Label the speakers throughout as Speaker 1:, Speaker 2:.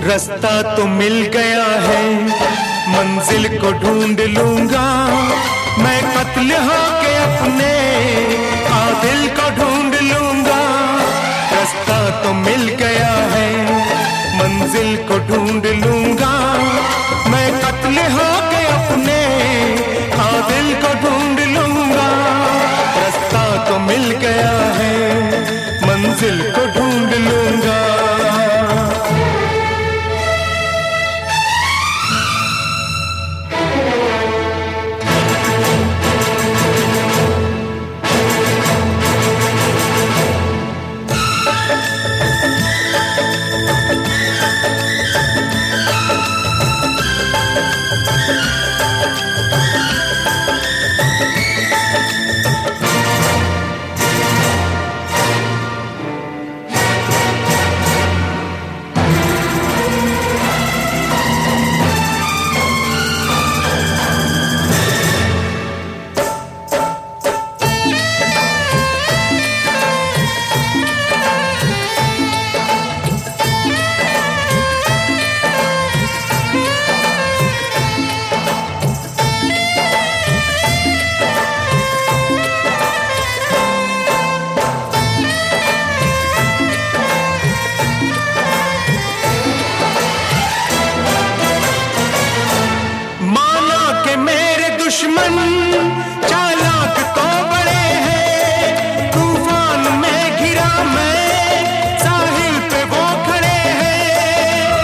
Speaker 1: रास्ता तो मिल गया है, मंजिल को ढूंढ लूंगा मैं, कत्ल होके अपने आदिल को ढूंढ लूंगा। रास्ता तो मिल गया है, मंजिल को ढूंढ लूंगा मैं, कत्ल होके अपने आदिल को ढूंढ लूंगा। रास्ता तो मिल गया है, मंजिल को ढूंढ लूंगा। दुश्मन चालाक तो बड़े हैं, तूफान में घिरा मैं, साहिल पे वो खड़े हैं।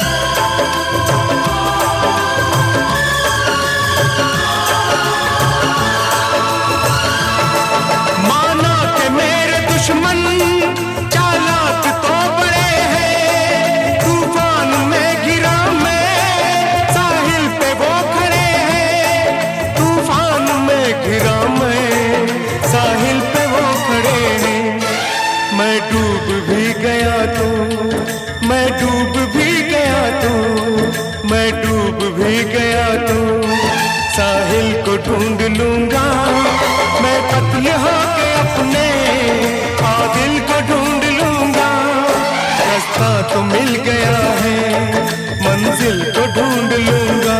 Speaker 1: माना के मेरे दुश्मन चालाक तो बड़े हैं, तूफान में घिरा मैं, साहिल पे वो खड़े हैं। तूफान में घिरा मैं, साहिल पे वो खड़े हैं। मैं डूब भी गया तो, मैं डूब भी गया तो, मैं डूब भी गया तो, साहिल को ढूंढ लूंगा मैं, कत्ल होके अपने आदिल को ढूंढ लूंगा। रास्ता तो मिल गया है, मंजिल को ढूंढ लूंगा।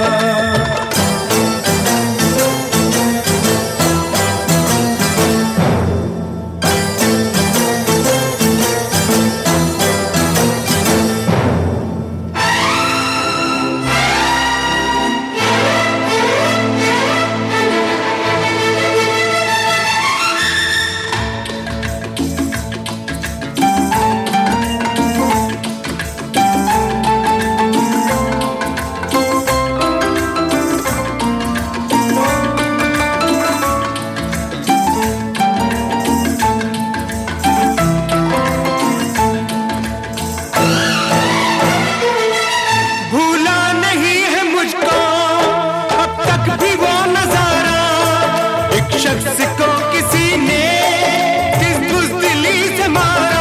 Speaker 1: शख्स को किसी ने किस बुज़दिली से मारा,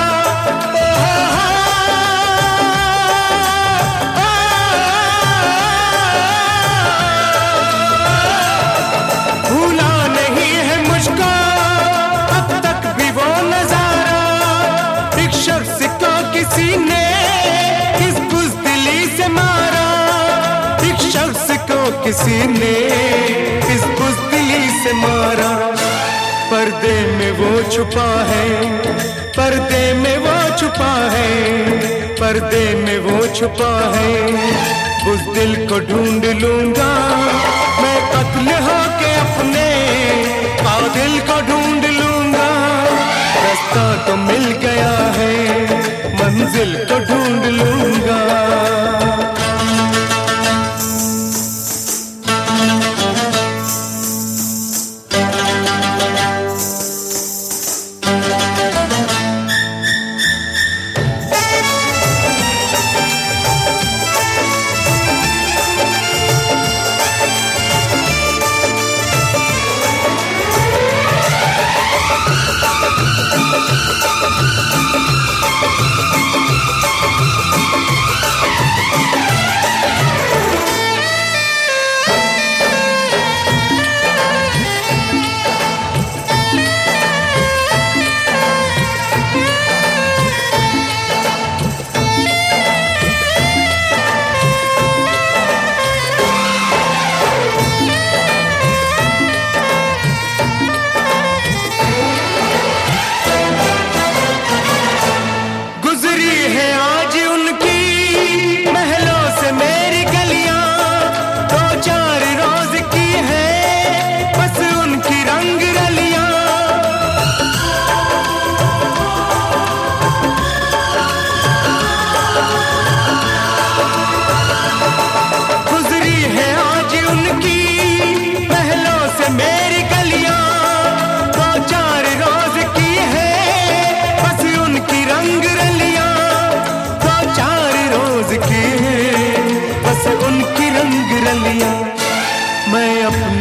Speaker 1: भूला नहीं है मुझको अब तक भी वो नजारा। एक शख्स को किसी ने किस बुज़दिली से मारा, एक शख्स को किसी ने किस बुज़दिली से मारा। पर्दे में वो छुपा है, पर्दे में वो छुपा है, पर्दे में वो छुपा है। उस दिल को ढूंढ लूंगा मैं, कत्ल होके अपने आदिल को ढूंढ लूंगा। रास्ता तो मिल गया है, मंजिल को ढूंढ लूंगा।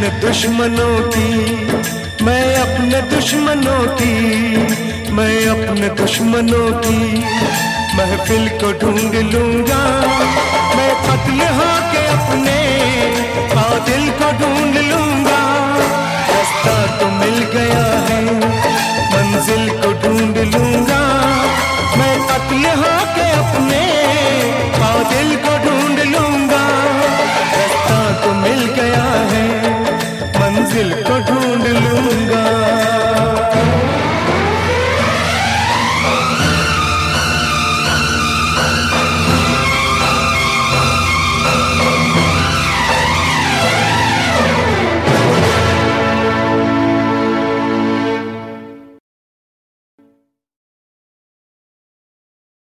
Speaker 1: अपने दुश्मनों की, मैं अपने दुश्मनों की, मैं अपने दुश्मनों की महफिल को ढूंढ लूंगा। मैं कत्ल होके अपने कातिल को ढूंढ लूंगा। रास्ता तो मिल गया है, मंजिल को ढूंढ लूंगा। मैं कत्ल होके अपने कातिल को ढूंढ लूंगा। रास्ता तो मिल गया है, मंजिल को